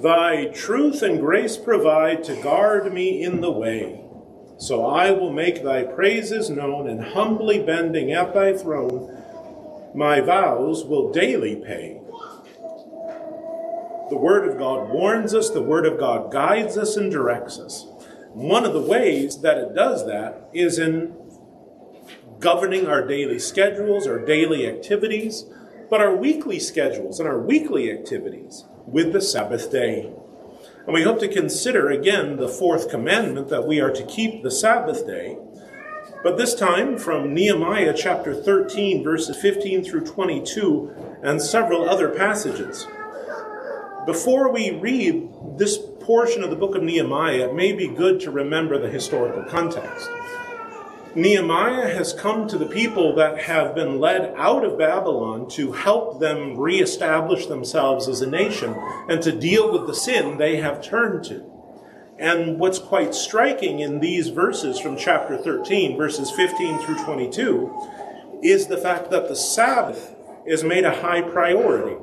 Thy truth and grace provide to guard me in the way. So I will make thy praises known, and humbly bending at thy throne, my vows will daily pay. The Word of God warns us, the Word of God guides us and directs us. One of the ways that it does that is in governing our daily schedules, our daily activities, but our weekly schedules and our weekly activities with the Sabbath day. And we hope to consider again the fourth commandment, that we are to keep the Sabbath day, but this time from Nehemiah chapter 13, verses 15 through 22, and several other passages. Before we read this portion of the book of Nehemiah, it may be good to remember the historical context. Nehemiah has come to the people that have been led out of Babylon to help them reestablish themselves as a nation and to deal with the sin they have turned to. And what's quite striking in these verses from chapter 13, verses 15 through 22, is the fact that the Sabbath is made a high priority.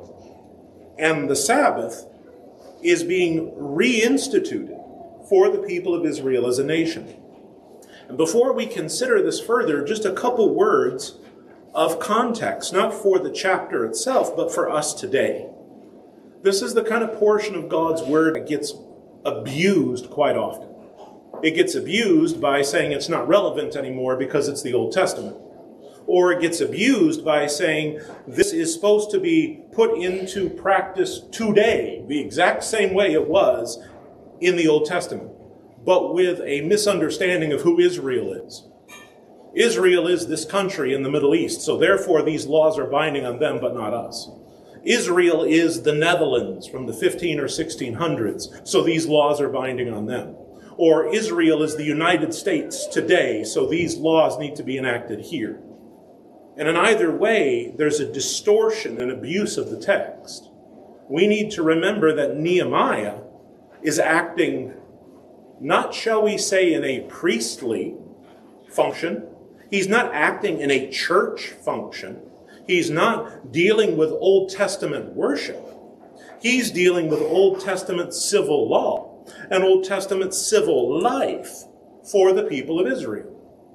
And the Sabbath is being reinstituted for the people of Israel as a nation. And before we consider this further, just a couple words of context, not for the chapter itself, but for us today. This is the kind of portion of God's Word that gets abused quite often. It gets abused by saying it's not relevant anymore because it's the Old Testament. Or it gets abused by saying this is supposed to be put into practice today, the exact same way it was in the Old Testament, but with a misunderstanding of who Israel is. Israel is this country in the Middle East, so therefore these laws are binding on them, but not us. Israel is the Netherlands from the 15 or 1600s, so these laws are binding on them. Or Israel is the United States today, so these laws need to be enacted here. And in either way, there's a distortion and abuse of the text. We need to remember that Nehemiah is acting, not shall we say in a priestly function. He's not acting in a church function. He's not dealing with Old Testament worship. He's dealing with Old Testament civil law and Old Testament civil life for the people of Israel.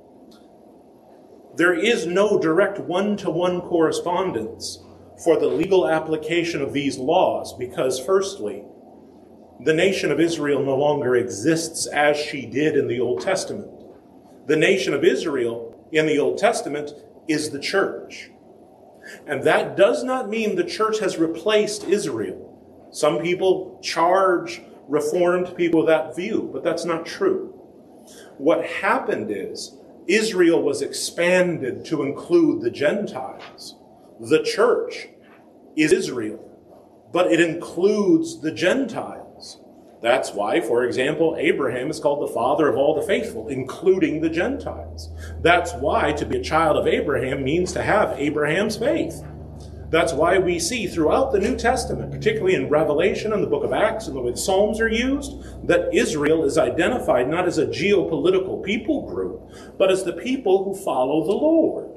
There is no direct one-to-one correspondence for the legal application of these laws because, firstly, the nation of Israel no longer exists as she did in the Old Testament. The nation of Israel in the Old Testament is the church. And that does not mean the church has replaced Israel. Some people charge Reformed people with that view, but that's not true. What happened is Israel was expanded to include the Gentiles. The church is Israel, but it includes the Gentiles. That's why, for example, Abraham is called the father of all the faithful, including the Gentiles. That's why to be a child of Abraham means to have Abraham's faith. That's why we see throughout the New Testament, particularly in Revelation and the book of Acts and the way the Psalms are used, that Israel is identified not as a geopolitical people group, but as the people who follow the Lord.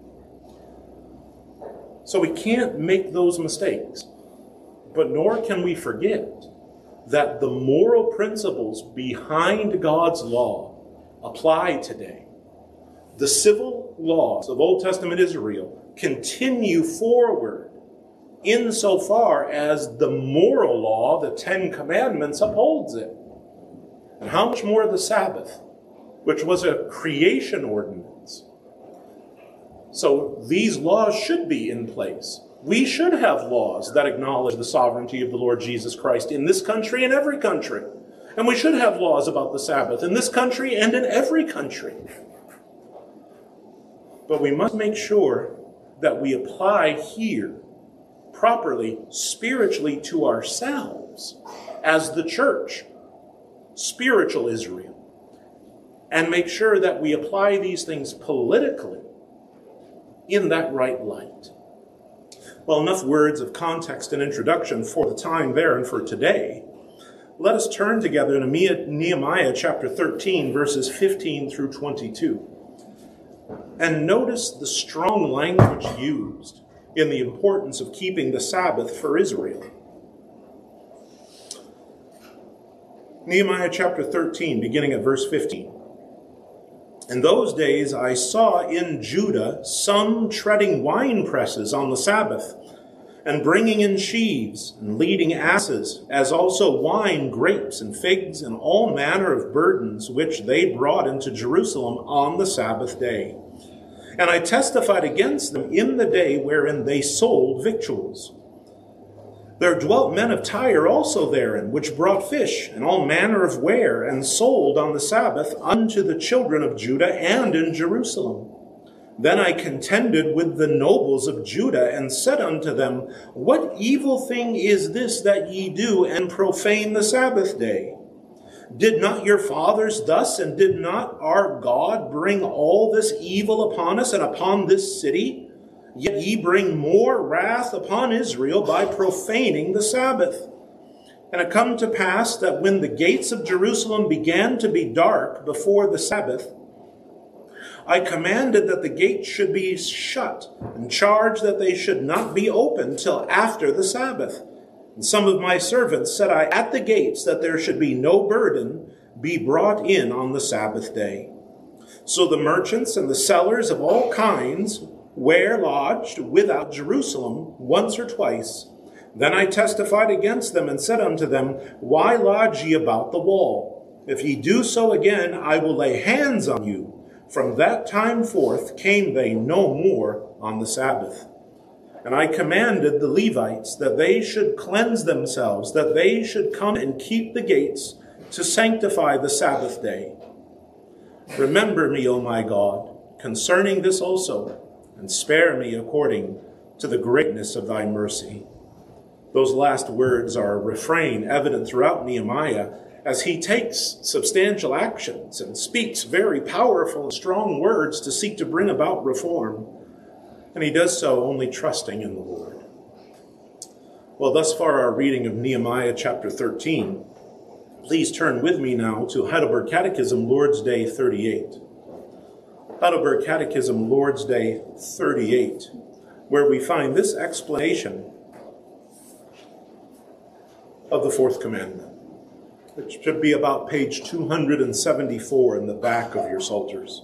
So we can't make those mistakes, but nor can we forget that the moral principles behind God's law apply today. The civil laws of Old Testament Israel continue forward insofar as the moral law, the Ten Commandments, upholds it. And how much more the Sabbath, which was a creation ordinance. So these laws should be in place. We should have laws that acknowledge the sovereignty of the Lord Jesus Christ in this country and every country. And we should have laws about the Sabbath in this country and in every country. But we must make sure that we apply here properly, spiritually to ourselves as the church, spiritual Israel, and make sure that we apply these things politically in that right light. Well, enough words of context and introduction for the time there and for today. Let us turn together to Nehemiah chapter 13, verses 15 through 22. And notice the strong language used in the importance of keeping the Sabbath for Israel. Nehemiah chapter 13, beginning at verse 15. In those days I saw in Judah some treading wine presses on the Sabbath, and bringing in sheaves, and leading asses, as also wine, grapes, and figs, and all manner of burdens, which they brought into Jerusalem on the Sabbath day. And I testified against them in the day wherein they sold victuals. There dwelt men of Tyre also therein, which brought fish, and all manner of ware, and sold on the Sabbath unto the children of Judah and in Jerusalem. Then I contended with the nobles of Judah, and said unto them, What evil thing is this that ye do, and profane the Sabbath day? Did not your fathers thus, and did not our God bring all this evil upon us and upon this city? Yet ye bring more wrath upon Israel by profaning the Sabbath. And it come to pass that when the gates of Jerusalem began to be dark before the Sabbath, I commanded that the gates should be shut, and charged that they should not be opened till after the Sabbath. And some of my servants said I at the gates that there should be no burden be brought in on the Sabbath day. So the merchants and the sellers of all kinds were lodged without Jerusalem once or twice. Then I testified against them and said unto them, Why lodge ye about the wall? If ye do so again, I will lay hands on you. From that time forth came they no more on the Sabbath. And I commanded the Levites that they should cleanse themselves, that they should come and keep the gates to sanctify the Sabbath day. Remember me, O my God, concerning this also, and spare me according to the greatness of thy mercy. Those last words are a refrain evident throughout Nehemiah as he takes substantial actions and speaks very powerful and strong words to seek to bring about reform. And he does so only trusting in the Lord. Well, thus far our reading of Nehemiah chapter 13. Please turn with me now to Heidelberg Catechism, Lord's Day 38. Heidelberg Catechism, Lord's Day 38, where we find this explanation of the fourth commandment. It should be about page 274 in the back of your psalters.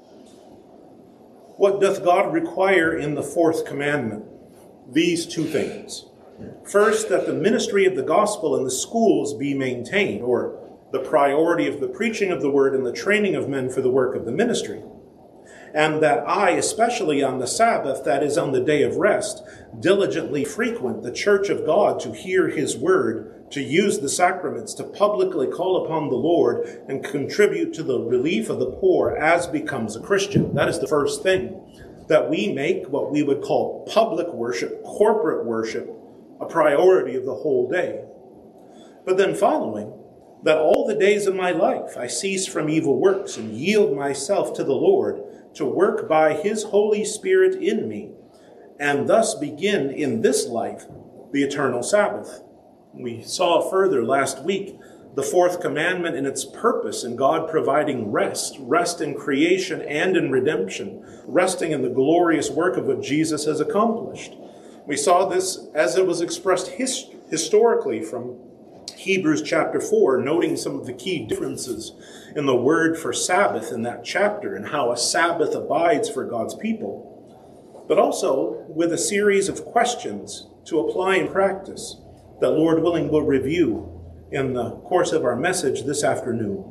What doth God require in the fourth commandment? These two things. First, that the ministry of the gospel in the schools be maintained, or the priority of the preaching of the word and the training of men for the work of the ministry. And that I, especially on the Sabbath, that is on the day of rest, diligently frequent the church of God to hear his word, to use the sacraments, to publicly call upon the Lord, and contribute to the relief of the poor as becomes a Christian. That is the first thing, that we make what we would call public worship, corporate worship, a priority of the whole day. But then following, that all the days of my life I cease from evil works and yield myself to the Lord, to work by his Holy Spirit in me, and thus begin in this life the eternal Sabbath. We saw further last week the fourth commandment in its purpose in God providing rest in creation and in redemption, resting in the glorious work of what Jesus has accomplished. We saw this as it was expressed historically from Hebrews chapter 4, noting some of the key differences in the word for Sabbath in that chapter and how a Sabbath abides for God's people, but also with a series of questions to apply in practice that, Lord willing, we'll review in the course of our message this afternoon.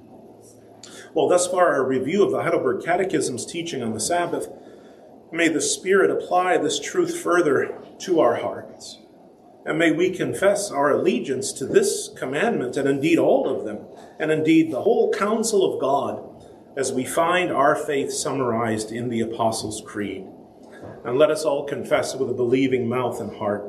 Well, thus far, our review of the Heidelberg Catechism's teaching on the Sabbath. May the Spirit apply this truth further to our hearts. And may we confess our allegiance to this commandment, and indeed all of them, and indeed the whole counsel of God, as we find our faith summarized in the Apostles' Creed. And let us all confess with a believing mouth and heart.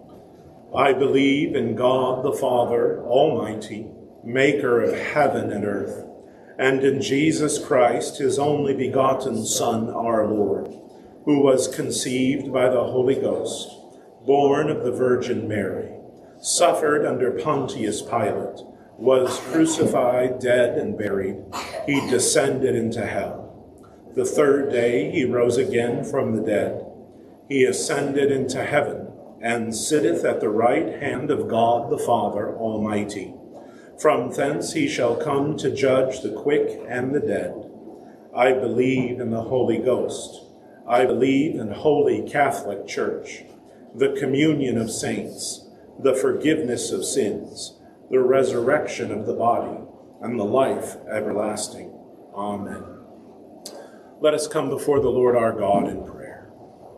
I believe in God the Father Almighty, maker of heaven and earth, and in Jesus Christ, his only begotten Son, our Lord, who was conceived by the Holy Ghost, born of the Virgin Mary, suffered under Pontius Pilate, was crucified, dead, and buried. He descended into hell. The third day he rose again from the dead. He ascended into heaven, and sitteth at the right hand of God the Father Almighty. From thence he shall come to judge the quick and the dead. I believe in the Holy Ghost. I believe in Holy Catholic Church, the communion of saints, the forgiveness of sins, the resurrection of the body, and the life everlasting. Amen. Let us come before the Lord our God in prayer.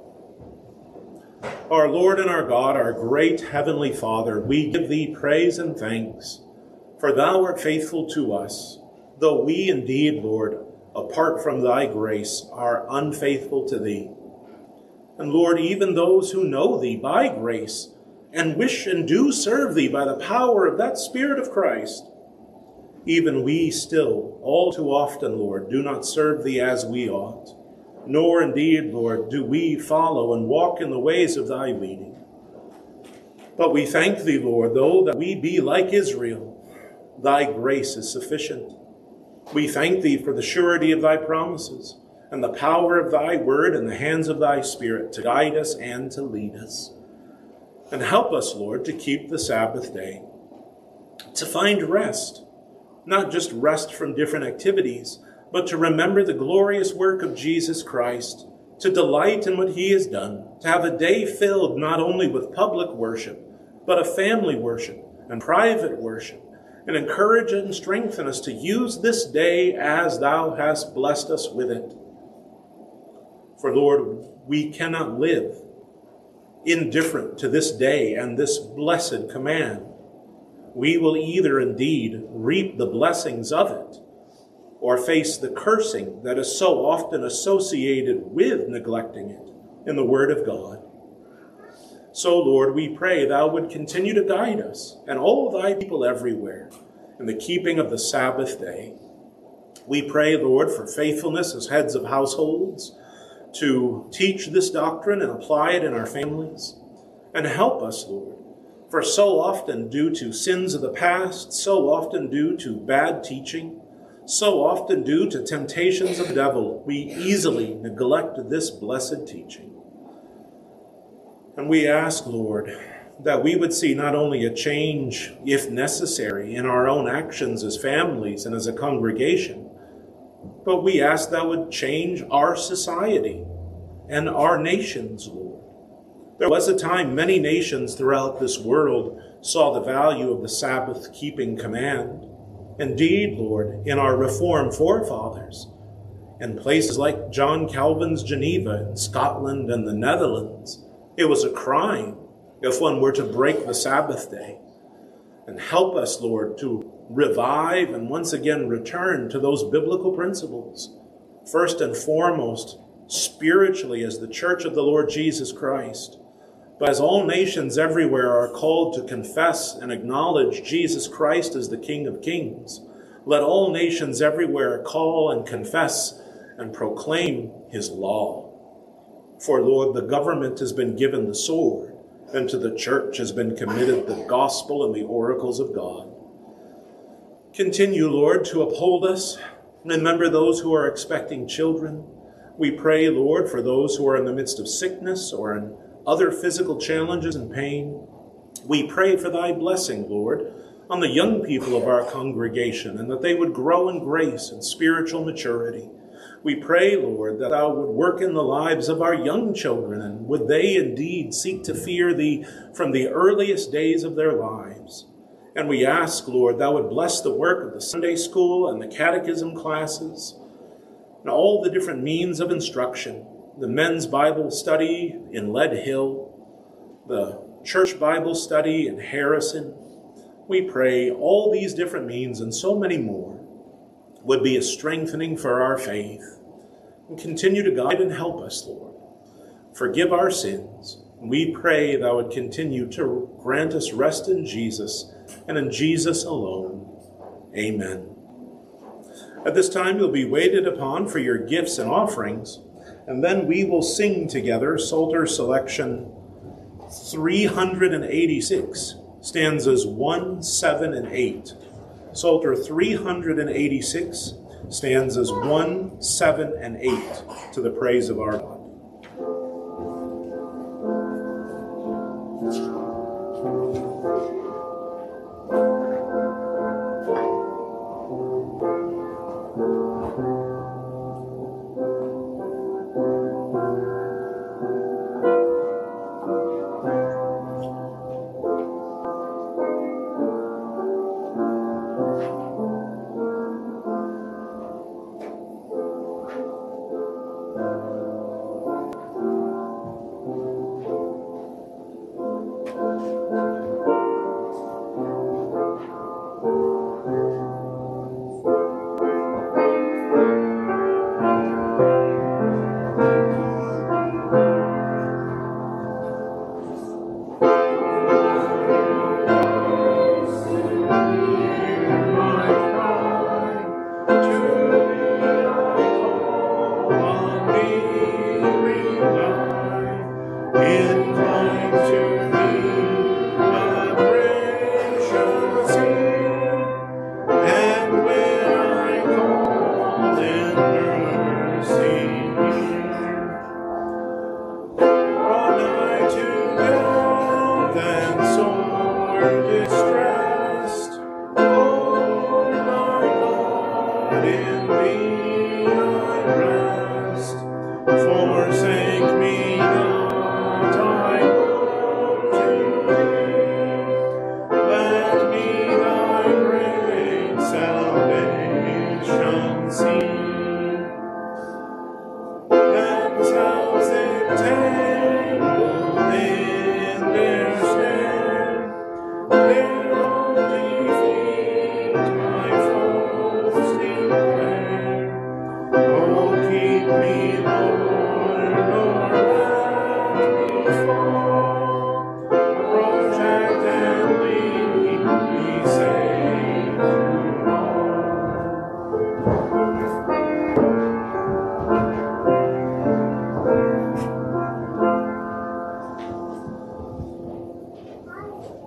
Our Lord and our God, our great heavenly Father, we give thee praise and thanks, for thou art faithful to us, though we indeed, Lord, apart from thy grace, are unfaithful to thee. And Lord, even those who know thee by grace and wish and do serve thee by the power of that Spirit of Christ, even we still, all too often, Lord, do not serve thee as we ought, nor indeed, Lord, do we follow and walk in the ways of thy leading. But we thank thee, Lord, though that we be like Israel, thy grace is sufficient. We thank thee for the surety of thy promises and the power of thy word and the hands of thy Spirit to guide us and to lead us. And help us, Lord, to keep the Sabbath day, to find rest, not just rest from different activities, but to remember the glorious work of Jesus Christ, to delight in what he has done, to have a day filled not only with public worship, but a family worship and private worship, and encourage and strengthen us to use this day as thou hast blessed us with it. For Lord, we cannot live indifferent to this day and this blessed command. We will either indeed reap the blessings of it, or face the cursing that is so often associated with neglecting it in the Word of God. So, Lord, we pray thou would continue to guide us and all thy people everywhere in the keeping of the Sabbath day. We pray, Lord, for faithfulness as heads of households to teach this doctrine and apply it in our families. And help us, Lord, for so often due to sins of the past, so often due to bad teaching, so often due to temptations of the devil, we easily neglect this blessed teaching. And we ask, Lord, that we would see not only a change, if necessary, in our own actions as families and as a congregation, but we ask that would change our society and our nations, Lord. There was a time many nations throughout this world saw the value of the Sabbath-keeping command. Indeed, Lord, in our Reformed forefathers, in places like John Calvin's Geneva in Scotland and the Netherlands, it was a crime if one were to break the Sabbath day. And help us, Lord, to revive and once again return to those biblical principles, first and foremost, spiritually as the Church of the Lord Jesus Christ, but as all nations everywhere are called to confess and acknowledge Jesus Christ as the King of Kings. Let all nations everywhere call and confess and proclaim his law. For, Lord, the government has been given the sword, and to the church has been committed the gospel and the oracles of God. Continue, Lord, to uphold us. Remember those who are expecting children. We pray, Lord, for those who are in the midst of sickness or in other physical challenges and pain. We pray for thy blessing, Lord, on the young people of our congregation, and that they would grow in grace and spiritual maturity. We pray, Lord, that thou would work in the lives of our young children, and would they indeed seek to fear thee from the earliest days of their lives. And we ask, Lord, thou would bless the work of the Sunday school and the catechism classes, and all the different means of instruction, the men's Bible study in Lead Hill, the church Bible study in Harrison. We pray all these different means and so many more would be a strengthening for our faith. And continue to guide and help us, Lord. Forgive our sins. We pray thou would continue to grant us rest in Jesus and in Jesus alone. Amen. At this time you'll be waited upon for your gifts and offerings, and then we will sing together Psalter selection 386, stanzas 1, 7, and 8. Psalter 386, stanzas 1, 7, and 8, to the praise of our God.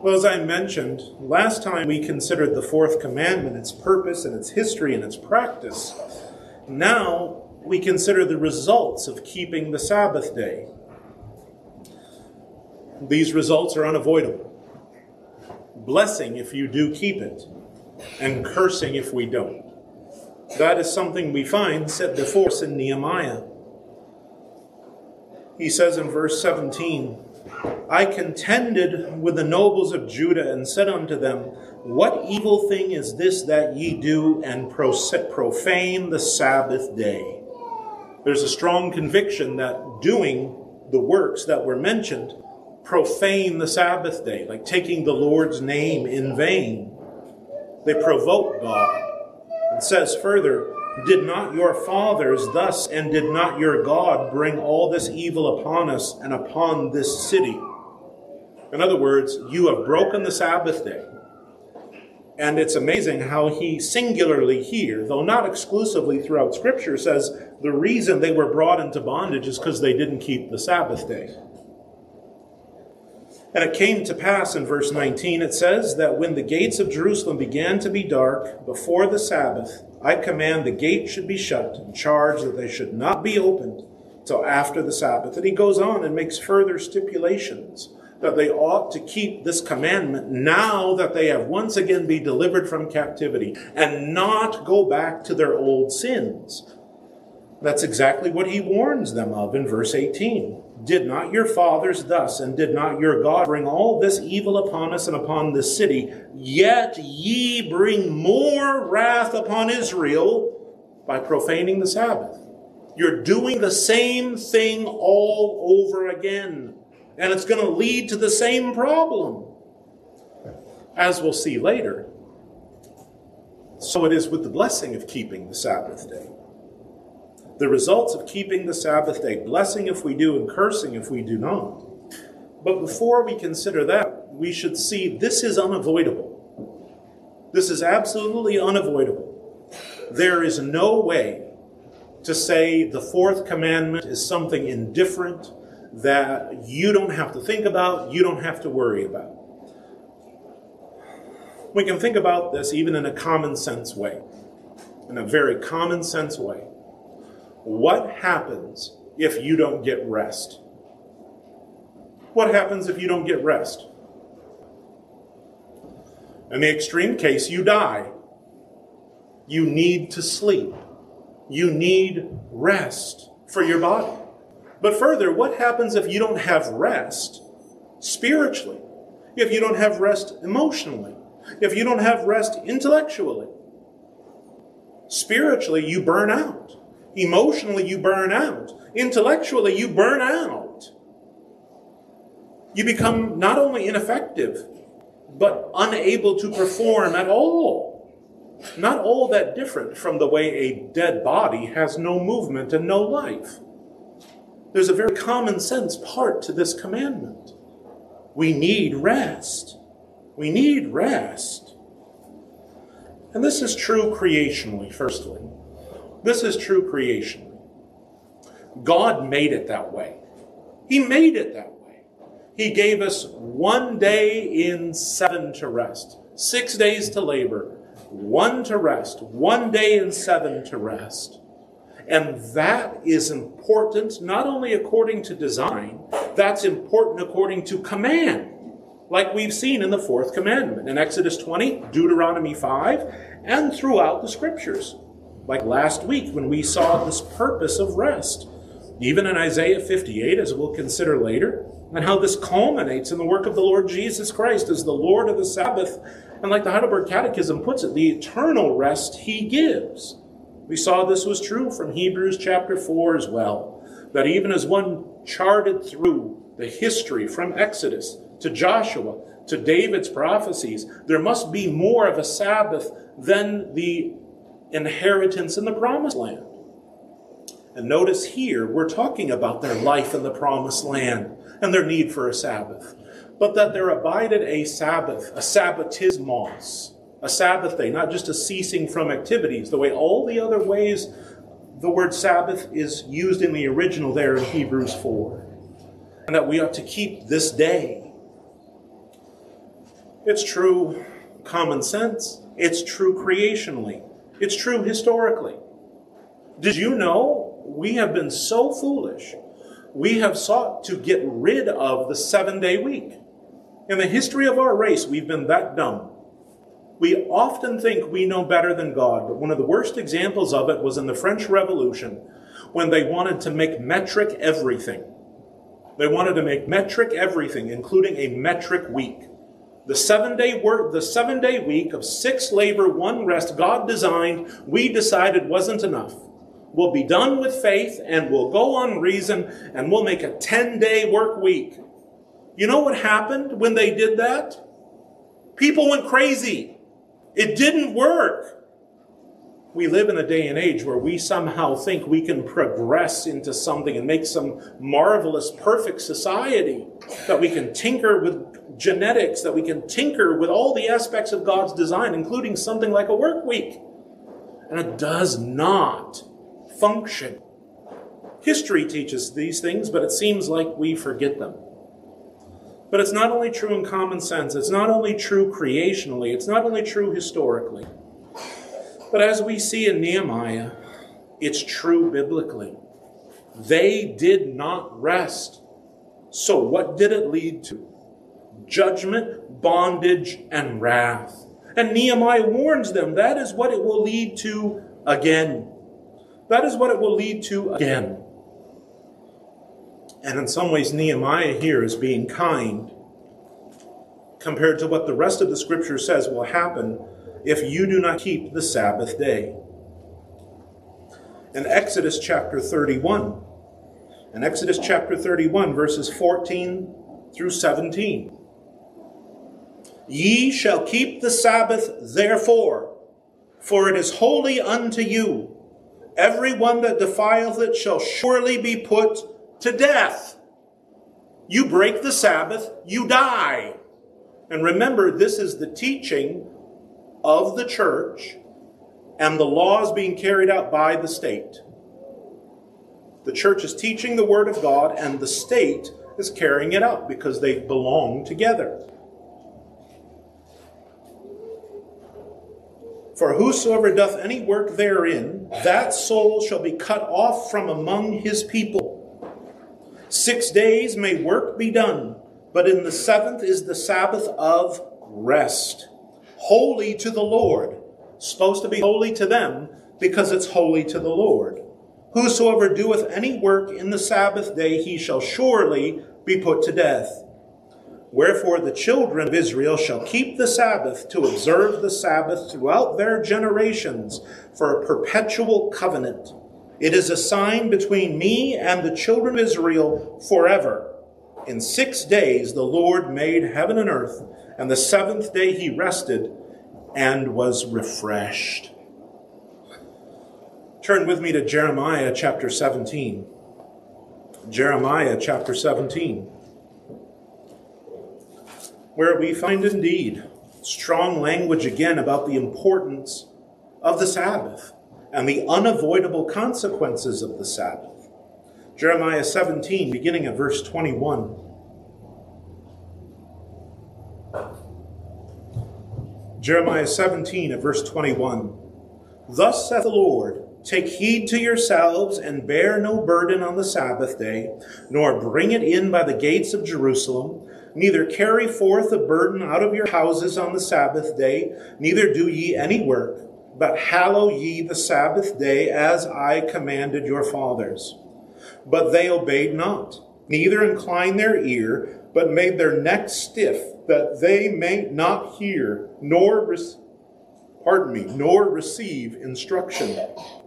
Well, as I mentioned, last time we considered the fourth commandment, its purpose and its history and its practice. Now we consider the results of keeping the Sabbath day. These results are unavoidable. Blessing if you do keep it, and cursing if we don't. That is something we find set before us in Nehemiah. He says in verse 17, I contended with the nobles of Judah and said unto them, what evil thing is this that ye do and profane the Sabbath day? There's a strong conviction that doing the works that were mentioned profane the Sabbath day, like taking the Lord's name in vain. They provoke God. It says further, did not your fathers thus, and did not your God bring all this evil upon us and upon this city? In other words, you have broken the Sabbath day. And it's amazing how he singularly here, though not exclusively throughout Scripture, says the reason they were brought into bondage is because they didn't keep the Sabbath day. And it came to pass in verse 19, it says that when the gates of Jerusalem began to be dark before the Sabbath, I command the gate should be shut and charge that they should not be opened till after the Sabbath. And he goes on and makes further stipulations that they ought to keep this commandment now that they have once again been delivered from captivity and not go back to their old sins. That's exactly what he warns them of in verse 18. Did not your fathers thus, and did not your God bring all this evil upon us and upon this city? Yet ye bring more wrath upon Israel by profaning the Sabbath. You're doing the same thing all over again. And it's going to lead to the same problem. As we'll see later. So it is with the blessing of keeping the Sabbath day. The results of keeping the Sabbath day, blessing if we do and cursing if we do not. But before we consider that, we should see this is unavoidable. This is absolutely unavoidable. There is no way to say the fourth commandment is something indifferent that you don't have to think about, you don't have to worry about. We can think about this even in a common sense way, in a very common sense way. What happens if you don't get rest? What happens if you don't get rest? In the extreme case, you die. You need to sleep. You need rest for your body. But further, what happens if you don't have rest spiritually? If you don't have rest emotionally? If you don't have rest intellectually? Spiritually, you burn out. Emotionally, you burn out. Intellectually, you burn out. You become not only ineffective, but unable to perform at all. Not all that different from the way a dead body has no movement and no life. There's a very common sense part to this commandment. We need rest. We need rest. And this is true creationally, firstly. This is true creationally. God made it that way. He made it that way. He gave us 1 day in 7 to rest, 6 days to labor, 1 to rest, 1 day in 7 to rest. And that is important not only according to design, that's important according to command, like we've seen in the fourth commandment, in Exodus 20, Deuteronomy 5, and throughout the Scriptures. Like last week when we saw this purpose of rest, even in Isaiah 58, as we'll consider later, and how this culminates in the work of the Lord Jesus Christ as the Lord of the Sabbath, and like the Heidelberg Catechism puts it, the eternal rest he gives. We saw this was true from Hebrews chapter 4 as well, that even as one charted through the history from Exodus to Joshua to David's prophecies, there must be more of a Sabbath than the inheritance in the promised land. And notice here, we're talking about their life in the promised land and their need for a Sabbath. But that there abided a Sabbath, a Sabbatismos, a Sabbath day, not just a ceasing from activities, the way all the other ways the word Sabbath is used in the original there in Hebrews 4. And that we ought to keep this day. It's true common sense. It's true creationally. It's true historically. Did you know we have been so foolish? We have sought to get rid of the 7-day week. In the history of our race, we've been that dumb. We often think we know better than God, but one of the worst examples of it was in the French Revolution when they wanted to make metric everything. They wanted to make metric everything, including a metric week. The 7-day week of 6 labor, 1 rest God designed, we decided wasn't enough. We'll be done with faith and we'll go on reason and we'll make a 10-day work week. You know what happened when they did that? People went crazy. It didn't work. We live in a day and age where we somehow think we can progress into something and make some marvelous, perfect society, that we can tinker with genetics, that we can tinker with all the aspects of God's design, including something like a work week. And it does not function. History teaches these things, but it seems like we forget them. But it's not only true in common sense, it's not only true creationally, it's not only true historically. But as we see in Nehemiah, it's true biblically. They did not rest. So what did it lead to? Judgment, bondage, and wrath. And Nehemiah warns them that is what it will lead to again. That is what it will lead to again. And in some ways, Nehemiah here is being kind compared to what the rest of the scripture says will happen if you do not keep the Sabbath day. In Exodus chapter 31, verses 14 through 17. Ye shall keep the Sabbath therefore, for it is holy unto you. Every one that defileth it shall surely be put to death. You break the Sabbath, you die. And remember, this is the teaching of the church and the laws being carried out by the state. The church is teaching the word of God and the state is carrying it out because they belong together. For whosoever doth any work therein, that soul shall be cut off from among his people. 6 days may work be done, but in the 7th is the Sabbath of rest, holy to the Lord. Supposed to be holy to them because it's holy to the Lord. Whosoever doeth any work in the Sabbath day, he shall surely be put to death. Wherefore the children of Israel shall keep the Sabbath to observe the Sabbath throughout their generations for a perpetual covenant. It is a sign between me and the children of Israel forever. In 6 days the Lord made heaven and earth, and the 7th day he rested and was refreshed. Turn with me to Jeremiah chapter 17. Jeremiah chapter 17. Where we find indeed strong language again about the importance of the Sabbath and the unavoidable consequences of the Sabbath. Jeremiah 17, beginning at verse 21. Jeremiah 17 at verse 21. Thus saith the Lord, take heed to yourselves, and bear no burden on the Sabbath day, nor bring it in by the gates of Jerusalem, neither carry forth a burden out of your houses on the Sabbath day, neither do ye any work, but hallow ye the Sabbath day as I commanded your fathers. But they obeyed not, neither inclined their ear, but made their necks stiff, that they may not hear, nor receive instruction.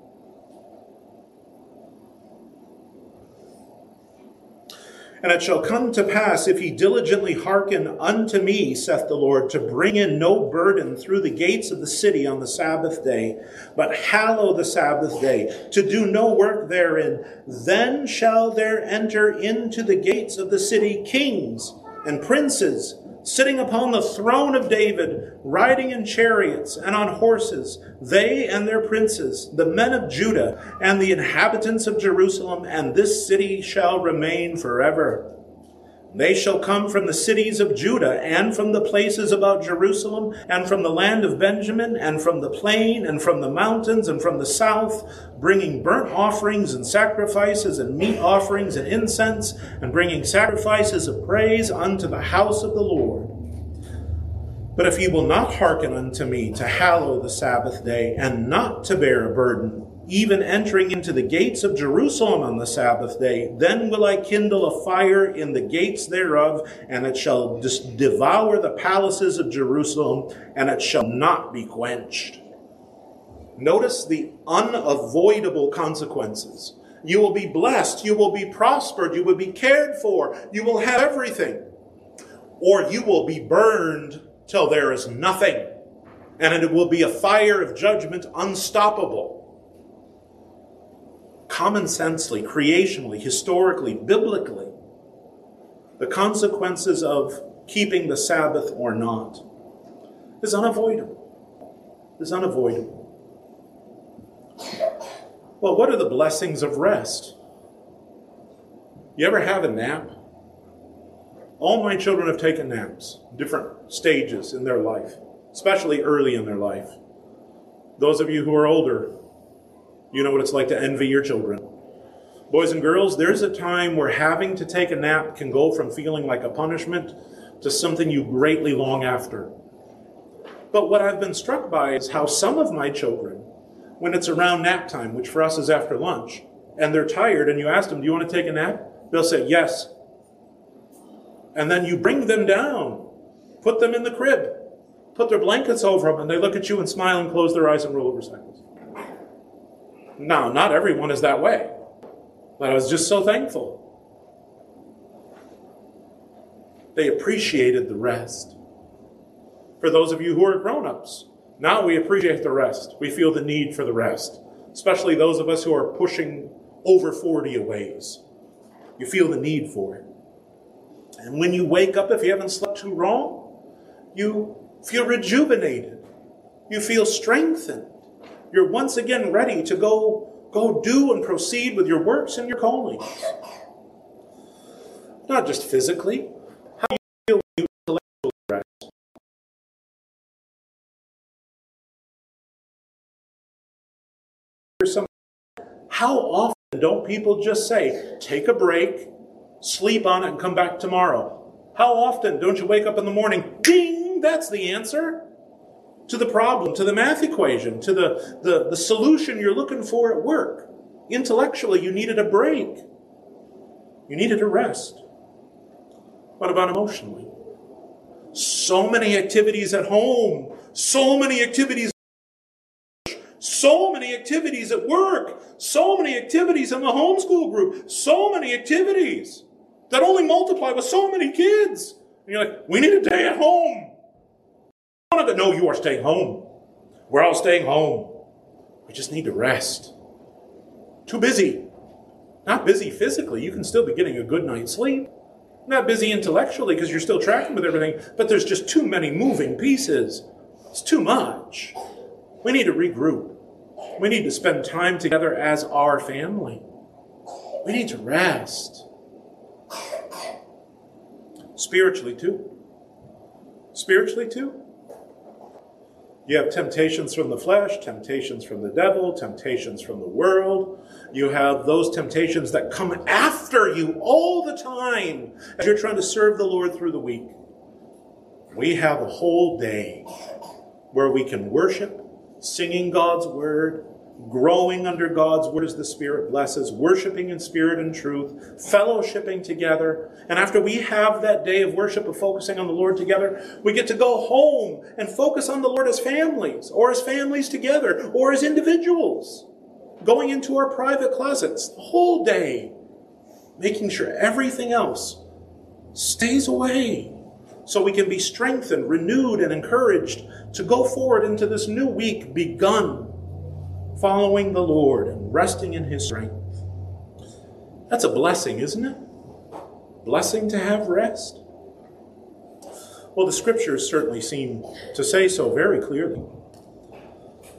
And it shall come to pass, if ye diligently hearken unto me, saith the Lord, to bring in no burden through the gates of the city on the Sabbath day, but hallow the Sabbath day, to do no work therein, then shall there enter into the gates of the city kings and princes, sitting upon the throne of David, riding in chariots and on horses, they and their princes, the men of Judah and the inhabitants of Jerusalem, and this city shall remain forever. They shall come from the cities of Judah, and from the places about Jerusalem, and from the land of Benjamin, and from the plain, and from the mountains, and from the south, bringing burnt offerings and sacrifices, and meat offerings and incense, and bringing sacrifices of praise unto the house of the Lord. But if ye will not hearken unto me to hallow the Sabbath day, and not to bear a burden, even entering into the gates of Jerusalem on the Sabbath day, then will I kindle a fire in the gates thereof, and it shall devour the palaces of Jerusalem, and it shall not be quenched. Notice the unavoidable consequences. You will be blessed, you will be prospered, you will be cared for, you will have everything. Or you will be burned till there is nothing, and it will be a fire of judgment unstoppable. Common sensely, creationally, historically, biblically, the consequences of keeping the Sabbath or not is unavoidable. Is unavoidable. Well, what are the blessings of rest? You ever have a nap? All my children have taken naps, different stages in their life, especially early in their life. Those of you who are older, you know what it's like to envy your children. Boys and girls, there's a time where having to take a nap can go from feeling like a punishment to something you greatly long after. But what I've been struck by is how some of my children, when it's around nap time, which for us is after lunch, and they're tired and you ask them, do you want to take a nap? They'll say, yes. And then you bring them down, put them in the crib, put their blankets over them, and they look at you and smile and close their eyes and roll over sideways. Now, not everyone is that way, but I was just so thankful. They appreciated the rest. For those of you who are grown-ups, now we appreciate the rest. We feel the need for the rest, especially those of us who are pushing over 40 a ways. You feel the need for it. And when you wake up, if you haven't slept too long, you feel rejuvenated. You feel strengthened. You're once again ready to go do and proceed with your works and your callings. Not just physically. How do you feel when you intellectually rest? How often don't people just say, take a break, sleep on it, and come back tomorrow? How often don't you wake up in the morning, ding, that's the answer to the problem, to the math equation, to the solution you're looking for at work. Intellectually, you needed a break. You needed a rest. What about emotionally? So many activities at home, so many activities so many activities at work, so many activities in the homeschool group, so many activities that only multiply with so many kids. And you're like, we need a day at home. No, you are staying home. We're all staying home. We just need to rest. Too busy. Not busy physically. You can still be getting a good night's sleep. Not busy intellectually because you're still tracking with everything. But there's just too many moving pieces. It's too much. We need to regroup. We need to spend time together as our family. We need to rest. Spiritually too. Spiritually too. You have temptations from the flesh, temptations from the devil, temptations from the world. You have those temptations that come after you all the time as you're trying to serve the Lord through the week. We have a whole day where we can worship, singing God's word, growing under God's word as the Spirit blesses, worshiping in spirit and truth, fellowshipping together. And after we have that day of worship, of focusing on the Lord together, we get to go home and focus on the Lord as families, or as families together, or as individuals, going into our private closets the whole day, making sure everything else stays away so we can be strengthened, renewed, and encouraged to go forward into this new week begun following the Lord and resting in His strength. That's a blessing, isn't it? Blessing to have rest. Well, the Scriptures certainly seem to say so very clearly.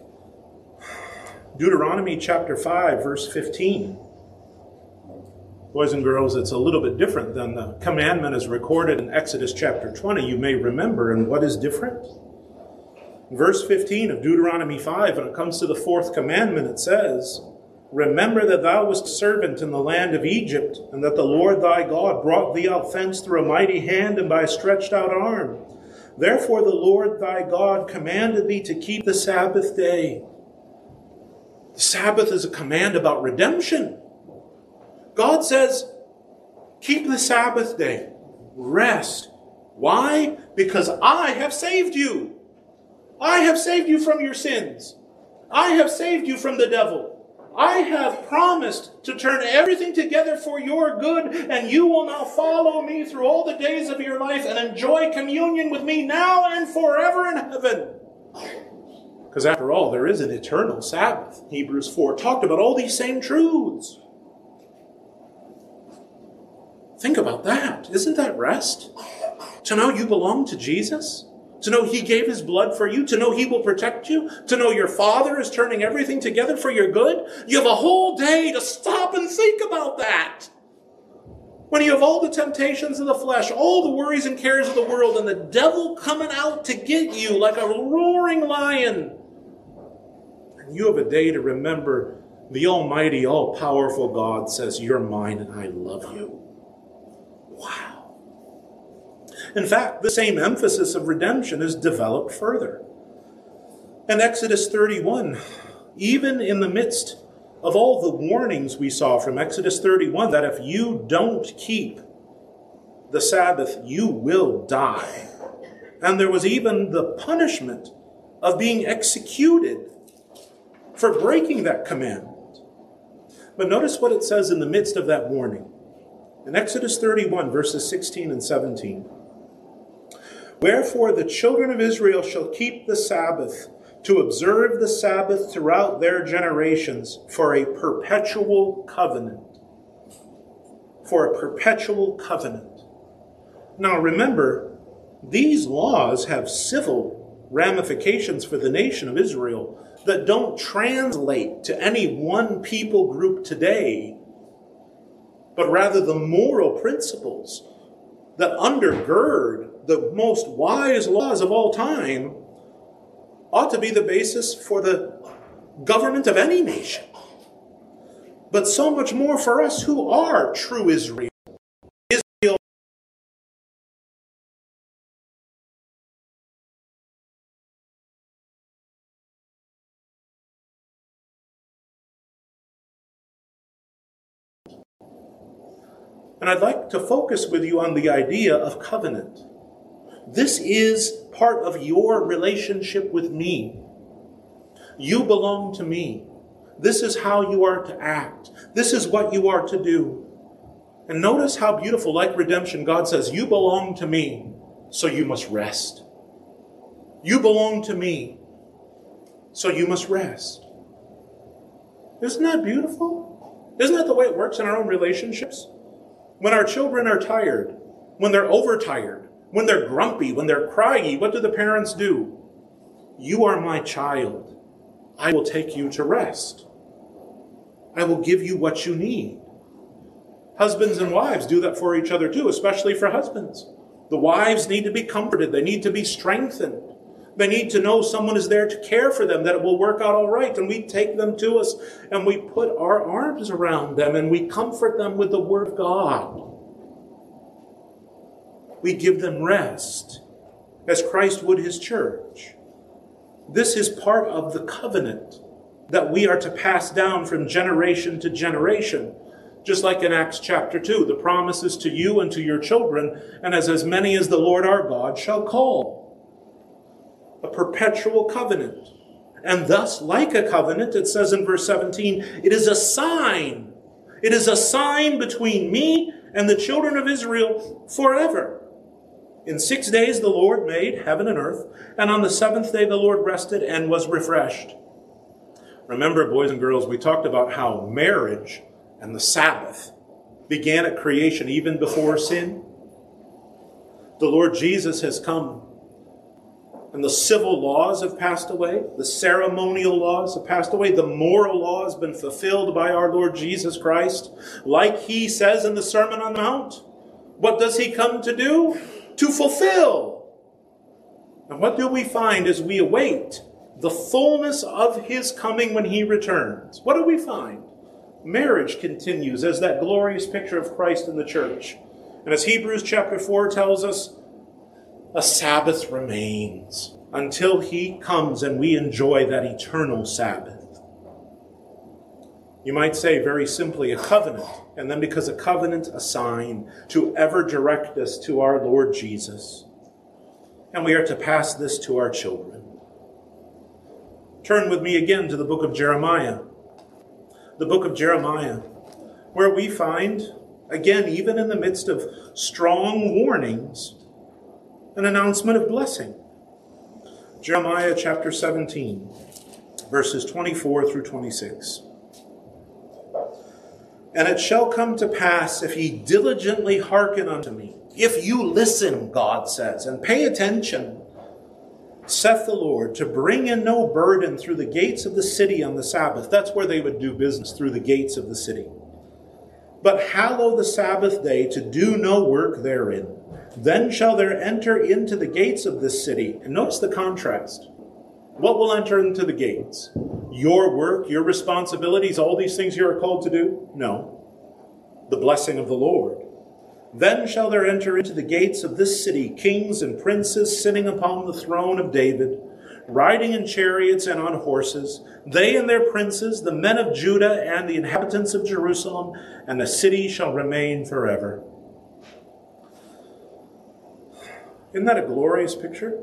Deuteronomy chapter 5, verse 15. We'll Boys and girls, it's a little bit different than the commandment as recorded in Exodus chapter 20. You may remember, and what is different? Verse 15 of Deuteronomy 5, when it comes to the fourth commandment, it says, "Remember that thou wast a servant in the land of Egypt, and that the Lord thy God brought thee out thence through a mighty hand and by a stretched out arm. Therefore the Lord thy God commanded thee to keep the Sabbath day." The Sabbath is a command about redemption. God says, keep the Sabbath day. Rest. Why? Because I have saved you. I have saved you from your sins. I have saved you from the devil. I have promised to turn everything together for your good, and you will now follow me through all the days of your life and enjoy communion with me now and forever in heaven. Because after all, there is an eternal Sabbath. Hebrews 4 talked about all these same truths. Think about that. Isn't that rest? To know you belong to Jesus? To know He gave His blood for you? To know He will protect you? To know your Father is turning everything together for your good? You have a whole day to stop and think about that. When you have all the temptations of the flesh, all the worries and cares of the world, and the devil coming out to get you like a roaring lion. And you have a day to remember the almighty, all-powerful God says, "You're mine and I love you." Wow. In fact, the same emphasis of redemption is developed further. In Exodus 31, even in the midst of all the warnings we saw from Exodus 31, that if you don't keep the Sabbath, you will die. And there was even the punishment of being executed for breaking that commandment. But notice what it says in the midst of that warning. In Exodus 31, verses 16 and 17. "Wherefore the children of Israel shall keep the Sabbath, to observe the Sabbath throughout their generations, for a perpetual covenant." For a perpetual covenant. Now remember, these laws have civil ramifications for the nation of Israel that don't translate to any one people group today, but rather the moral principles that undergird the most wise laws of all time ought to be the basis for the government of any nation. But so much more for us who are true Israel. And I'd like to focus with you on the idea of covenant. This is part of your relationship with me. You belong to me. This is how you are to act. This is what you are to do. And notice how beautiful, like redemption, God says, you belong to me, so you must rest. You belong to me, so you must rest. Isn't that beautiful? Isn't that the way it works in our own relationships? When our children are tired, when they're overtired, when they're grumpy, when they're craggy, what do the parents do? You are my child. I will take you to rest. I will give you what you need. Husbands and wives do that for each other too, especially for husbands. The wives need to be comforted. They need to be strengthened. They need to know someone is there to care for them, that it will work out all right. And we take them to us and we put our arms around them and we comfort them with the Word of God. We give them rest as Christ would His church. This is part of the covenant that we are to pass down from generation to generation. Just like in Acts chapter 2, the promises to you and to your children, and as many as the Lord our God shall call. A perpetual covenant. And thus, like a covenant, it says in verse 17, it is a sign. It is a sign between me and the children of Israel forever. In 6 days the Lord made heaven and earth, and on the seventh day the Lord rested and was refreshed. Remember, boys and girls, we talked about how marriage and the Sabbath began at creation even before sin. The Lord Jesus has come And the civil laws have passed away. The ceremonial laws have passed away. The moral law has been fulfilled by our Lord Jesus Christ. Like he says in the Sermon on the Mount, what does he come to do? To fulfill. And what do we find as we await the fullness of his coming when he returns? What do we find? Marriage continues as that glorious picture of Christ in the church. And as Hebrews chapter 4 tells us, a Sabbath remains until he comes and we enjoy that eternal Sabbath. You might say very simply a covenant, and then because a covenant, a sign to ever direct us to our Lord Jesus. And we are to pass this to our children. Turn with me again to the book of Jeremiah. The book of Jeremiah, where we find, again, even in the midst of strong warnings, an announcement of blessing. Jeremiah chapter 17, verses 24 through 26. And it shall come to pass, if ye diligently hearken unto me, if you listen, God says, and pay attention, saith the Lord, to bring in no burden through the gates of the city on the Sabbath. That's where they would do business, through the gates of the city. But hallow the Sabbath day, to do no work therein. Then shall there enter into the gates of this city. And notice the contrast. What will enter into the gates? Your work, your responsibilities, all these things you are called to do? No. The blessing of the Lord. Then shall there enter into the gates of this city kings and princes sitting upon the throne of David, riding in chariots and on horses, they and their princes, the men of Judah and the inhabitants of Jerusalem, and the city shall remain forever. Isn't that a glorious picture?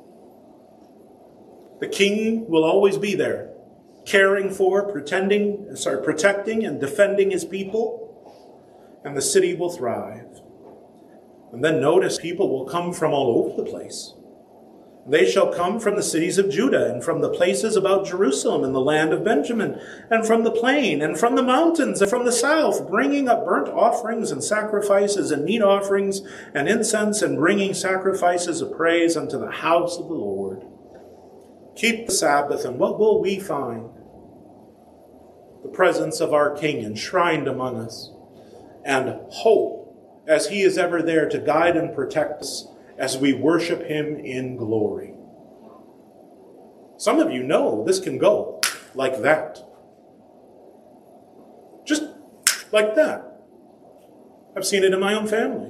The king will always be there, caring for, protecting and defending his people, and the city will thrive. And then notice people will come from all over the place. They shall come from the cities of Judah, and from the places about Jerusalem, and the land of Benjamin, and from the plain, and from the mountains, and from the south, bringing up burnt offerings and sacrifices, and meat offerings, and incense, and bringing sacrifices of praise unto the house of the Lord. Keep the Sabbath, and what will we find? The presence of our King enshrined among us, and hope as he is ever there to guide and protect us as we worship him in glory. Some of you know this can go like that. Just like that. I've seen it in my own family.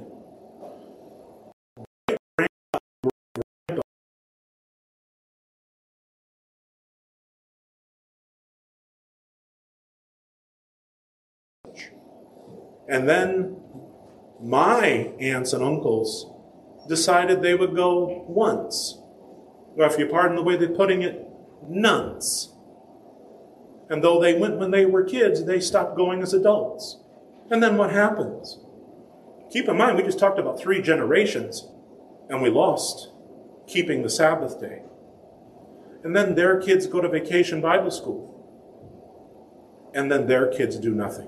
And then my aunts and uncles decided they would go once. Or if you pardon the way they're putting it, nonce. And though they went when they were kids, they stopped going as adults. And then what happens? Keep in mind, we just talked about 3 generations, and we lost keeping the Sabbath day. And then their kids go to vacation Bible school. And then their kids do nothing.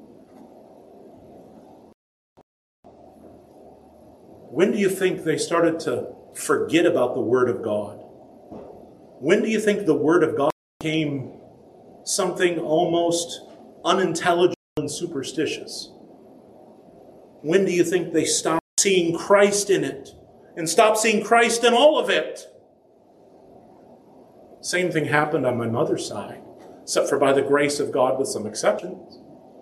When do you think they started to forget about the Word of God? When do you think the Word of God became something almost unintelligible and superstitious? When do you think they stopped seeing Christ in it and stopped seeing Christ in all of it? Same thing happened on my mother's side, except for by the grace of God with some exceptions.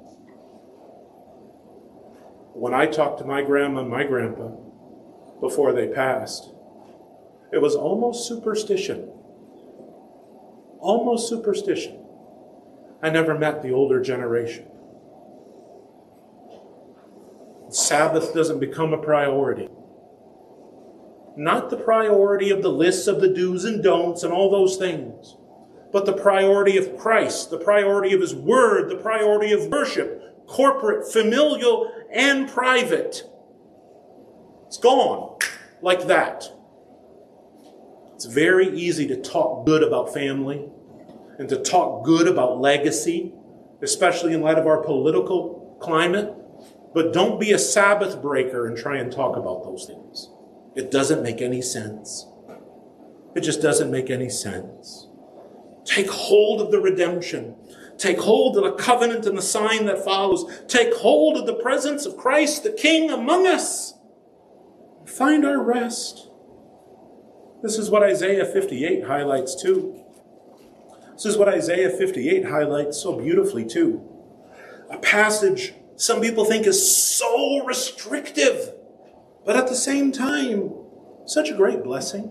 When I talked to my grandma and my grandpa before they passed, it was almost superstition. Almost superstition. I never met the older generation. Sabbath doesn't become a priority. Not the priority of the lists of the do's and don'ts and all those things, but the priority of Christ, the priority of his word, the priority of worship, corporate, familial, and private. It's gone like that. It's very easy to talk good about family and to talk good about legacy, especially in light of our political climate. But don't be a Sabbath breaker and try and talk about those things. It doesn't make any sense. It just doesn't make any sense. Take hold of the redemption. Take hold of the covenant and the sign that follows. Take hold of the presence of Christ, the King, among us. Find our rest. This is what Isaiah 58 highlights too. This is what Isaiah 58 highlights so beautifully too. A passage some people think is so restrictive, but at the same time, such a great blessing.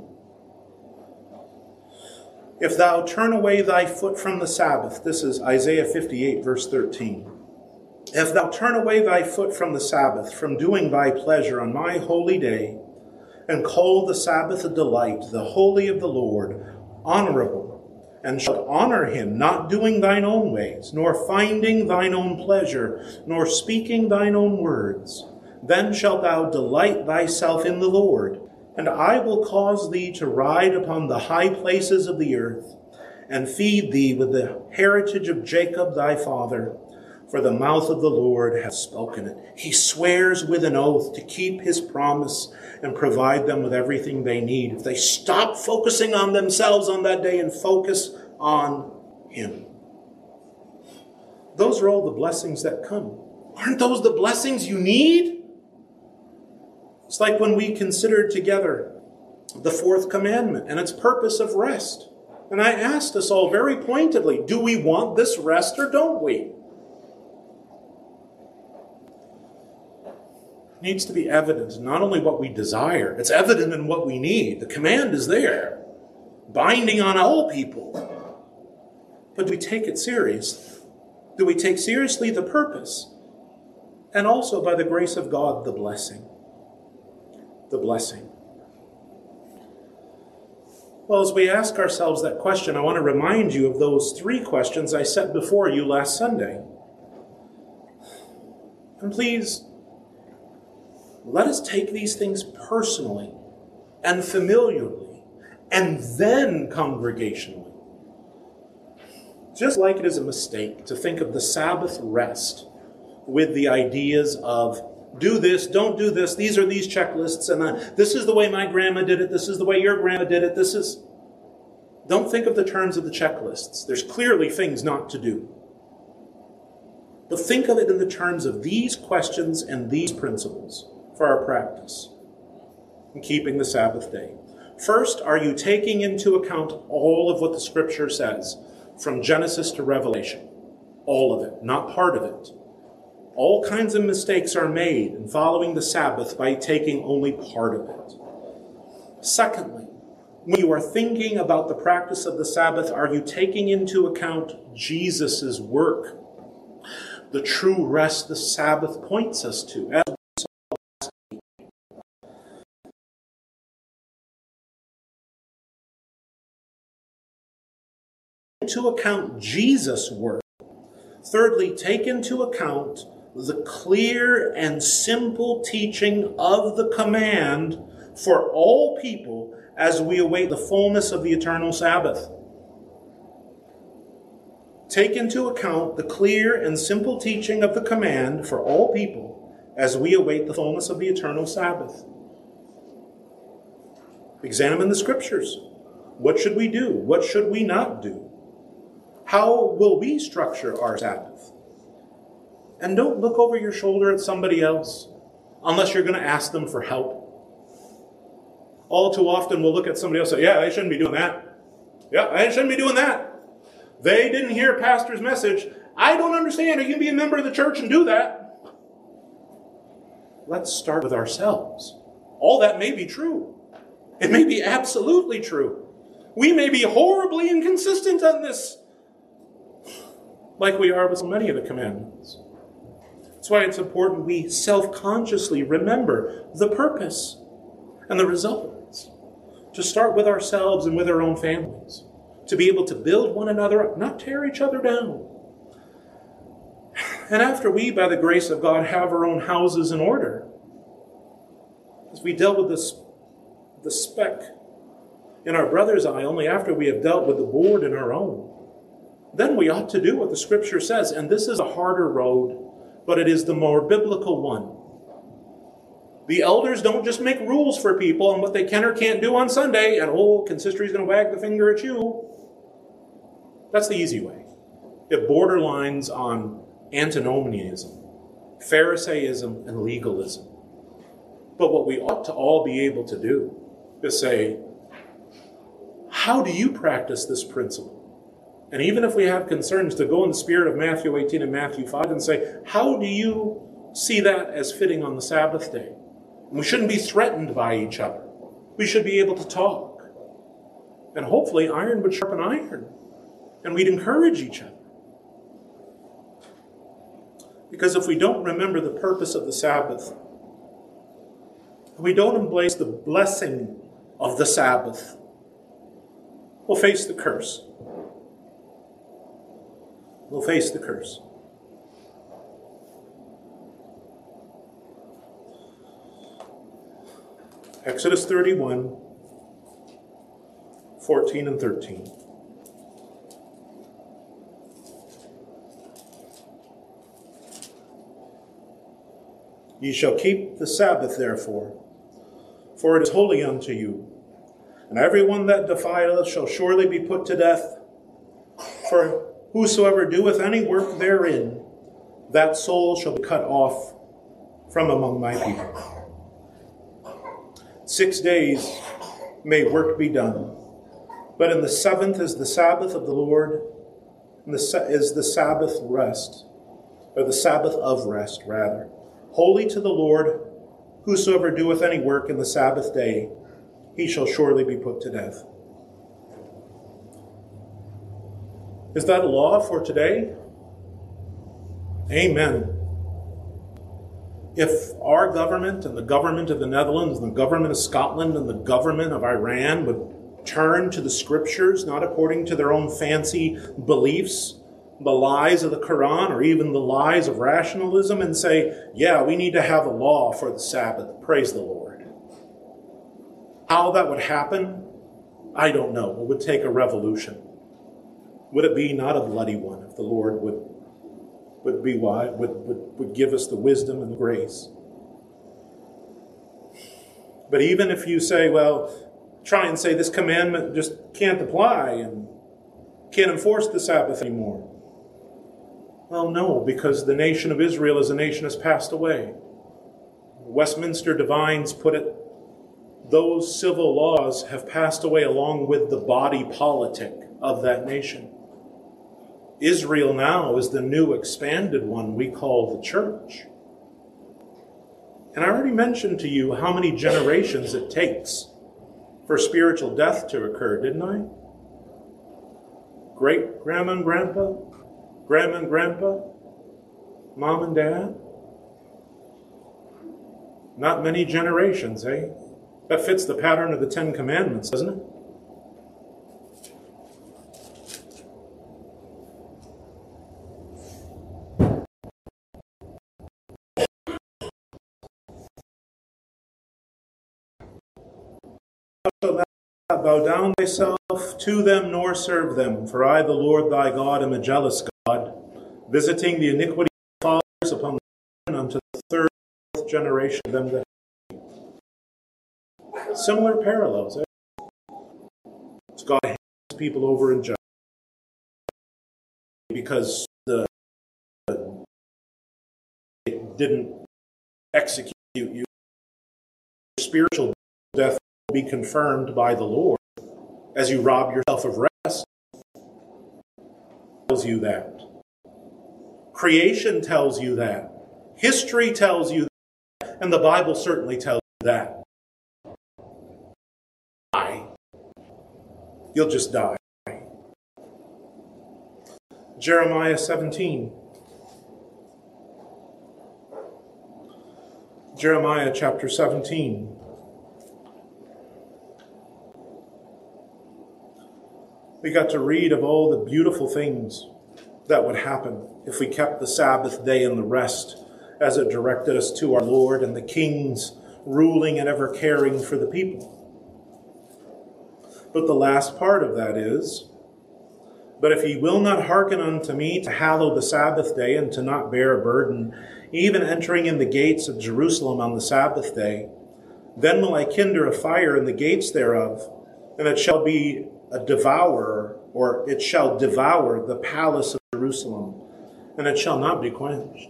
If thou turn away thy foot from the Sabbath, this is Isaiah 58, verse 13. If thou turn away thy foot from the Sabbath, from doing thy pleasure on my holy day, and call the Sabbath a delight, the holy of the Lord, honorable, and shalt honor him, not doing thine own ways, nor finding thine own pleasure, nor speaking thine own words, then shalt thou delight thyself in the Lord, and I will cause thee to ride upon the high places of the earth, and feed thee with the heritage of Jacob thy father. For the mouth of the Lord hath spoken it. He swears with an oath to keep his promise and provide them with everything they need. If they stop focusing on themselves on that day and focus on him. Those are all the blessings that come. Aren't those the blessings you need? It's like when we considered together the fourth commandment and its purpose of rest. And I asked us all very pointedly, do we want this rest or don't we? It needs to be evident, not only what we desire, it's evident in what we need. The command is there, binding on all people. But do we take it seriously? Do we take seriously the purpose? And also, by the grace of God, the blessing. The blessing. Well, as we ask ourselves that question, I want to remind you of those three questions I set before you last Sunday. And please, let us take these things personally and familiarly, and then congregationally. Just like it is a mistake to think of the Sabbath rest with the ideas of do this, don't do this, these are these checklists, and this is the way my grandma did it, this is the way your grandma did it, this is... Don't think of the terms of the checklists. There's clearly things not to do. But think of it in the terms of these questions and these principles for our practice in keeping the Sabbath day. First, are you taking into account all of what the Scripture says, from Genesis to Revelation? All of it, not part of it. All kinds of mistakes are made in following the Sabbath by taking only part of it. Secondly, when you are thinking about the practice of the Sabbath, are you taking into account Jesus' work? The true rest the Sabbath points us to. As we saw last week. Into account Jesus' work. Thirdly, take into account the clear and simple teaching of the command for all people as we await the fullness of the eternal Sabbath. Take into account the clear and simple teaching of the command for all people as we await the fullness of the eternal Sabbath. Examine the Scriptures. What should we do? What should we not do? How will we structure our Sabbath? And don't look over your shoulder at somebody else unless you're going to ask them for help. All too often we'll look at somebody else and say, yeah, I shouldn't be doing that. Yeah, I shouldn't be doing that. They didn't hear pastor's message. I don't understand. You can be a member of the church and do that. Let's start with ourselves. All that may be true. It may be absolutely true. We may be horribly inconsistent on this, like we are with so many of the commandments. That's why it's important we self-consciously remember the purpose and the results. To start with ourselves and with our own families. To be able to build one another up, not tear each other down. And after we, by the grace of God, have our own houses in order, as we dealt with the speck in our brother's eye, only after we have dealt with the board in our own, then we ought to do what the Scripture says. And this is a harder road, but it is the more biblical one. The elders don't just make rules for people on what they can or can't do on Sunday, and consistory's going to wag the finger at you. That's the easy way. It borderlines on antinomianism, Pharisaism, and legalism. But what we ought to all be able to do is say, how do you practice this principle? And even if we have concerns, to go in the spirit of Matthew 18 and Matthew 5 and say, how do you see that as fitting on the Sabbath day? And we shouldn't be threatened by each other. We should be able to talk. And hopefully iron would sharpen iron. And we'd encourage each other. Because if we don't remember the purpose of the Sabbath, we don't embrace the blessing of the Sabbath, we'll face the curse. We'll face the curse. Exodus 31, 14 and 13. Ye shall keep the Sabbath, therefore, for it is holy unto you. And every one that defileth shall surely be put to death. For whosoever doeth any work therein, that soul shall be cut off from among my people. 6 days may work be done, but in the seventh is the Sabbath of the Lord, and is the Sabbath rest, or the Sabbath of rest, rather. Holy to the Lord, whosoever doeth any work in the Sabbath day, he shall surely be put to death. Is that a law for today? Amen. If our government and the government of the Netherlands and the government of Scotland and the government of Iran would turn to the scriptures, not according to their own fancy beliefs, the lies of the Quran or even the lies of rationalism, and say, yeah, we need to have a law for the Sabbath. Praise the Lord. How that would happen, I don't know. It would take a revolution. Would it be not a bloody one if the Lord would be wise, would give us the wisdom and the grace? But even if you say, well, try and say this commandment just can't apply and can't enforce the Sabbath anymore. Well, no, because the nation of Israel as a nation has passed away. Westminster divines put it, those civil laws have passed away along with the body politic of that nation. Israel now is the new expanded one we call the church. And I already mentioned to you how many generations it takes for spiritual death to occur, didn't I? Great-grandma and grandpa, grandma and grandpa, mom and dad. Not many generations, eh? That fits the pattern of the Ten Commandments, doesn't it? Thou shalt not bow down thyself to them, nor serve them. For I, the Lord thy God, am a jealous God, visiting the iniquity of fathers upon the children unto the third and fourth generation of them that hate me. Similar parallels. It's God hands people over in judgment because it didn't execute you. Spiritual death will be confirmed by the Lord as you rob yourself of rest. Tells you that. Creation tells you that. History tells you that. And the Bible certainly tells you that. Die. You'll just die. Jeremiah 17. Jeremiah chapter 17. We got to read of all the beautiful things that would happen if we kept the Sabbath day and the rest as it directed us to our Lord and the kings ruling and ever caring for the people. But the last part of that is, but if ye will not hearken unto me to hallow the Sabbath day and to not bear a burden, even entering in the gates of Jerusalem on the Sabbath day. Then will I kindle a fire in the gates thereof, and it shall be a devourer, or it shall devour the palace of Jerusalem, and it shall not be quenched.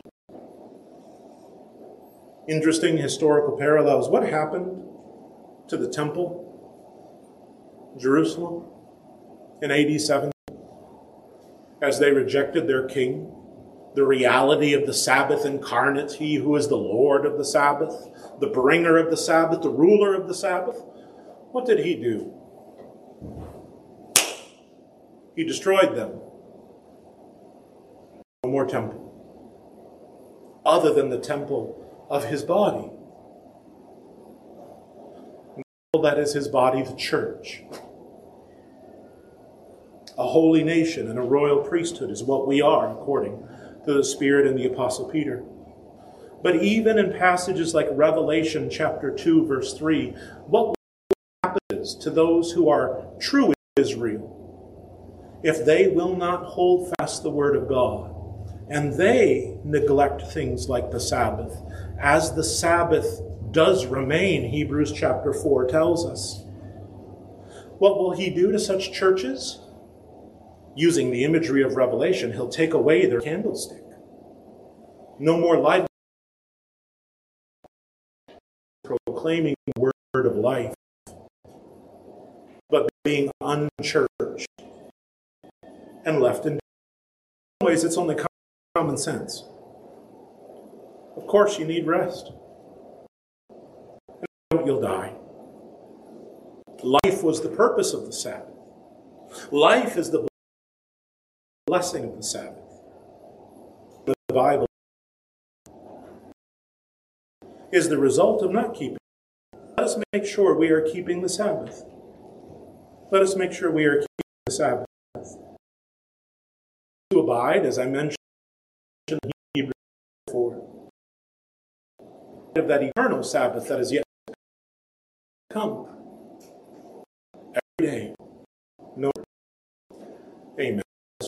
Interesting historical parallels. What happened to the temple, Jerusalem, in AD 70, as they rejected their king, the reality of the Sabbath incarnate, he who is the Lord of the Sabbath, the bringer of the Sabbath, the ruler of the Sabbath? What did he do? He destroyed them. No more temple, other than the temple of his body. That is his body, the church. A holy nation and a royal priesthood is what we are, according to the Spirit and the Apostle Peter. But even in passages like Revelation chapter 2, verse 3, what will happen to those who are true Israel if they will not hold fast the word of God, and they neglect things like the Sabbath, as the Sabbath does remain, Hebrews chapter 4 tells us. What will he do to such churches? Using the imagery of Revelation, he'll take away their candlestick. No more light, proclaiming the word of life, but being unchurched and left in some ways. It's only common sense. Of course, you need rest. You'll die. Life was the purpose of the Sabbath. Life is the blessing of the Sabbath. The Bible is the result of not keeping it. Let us make sure we are keeping the Sabbath. Let us make sure we are keeping the Sabbath. To abide, as I mentioned in Hebrews 4, of that eternal Sabbath that is yet to come. Every day. No. Amen.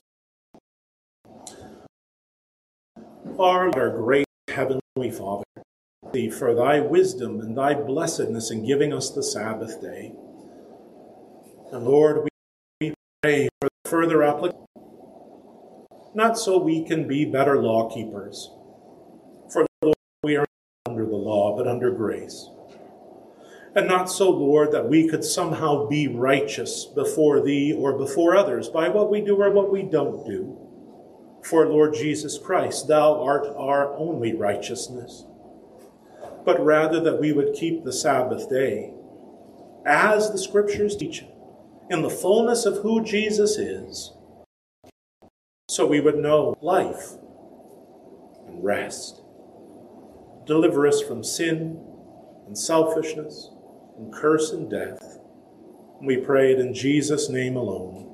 Our great heavenly Father, thee for thy wisdom and thy blessedness in giving us the Sabbath day. And Lord, we pray for the further application, not so we can be better law keepers, for Lord, we are not under the law, but under grace. And not so, Lord, that we could somehow be righteous before thee or before others by what we do or what we don't do. For, Lord Jesus Christ, thou art our only righteousness. But rather that we would keep the Sabbath day, as the Scriptures teach it, in the fullness of who Jesus is, so we would know life and rest. Deliver us from sin and selfishness and curse and death. We pray it in Jesus' name alone.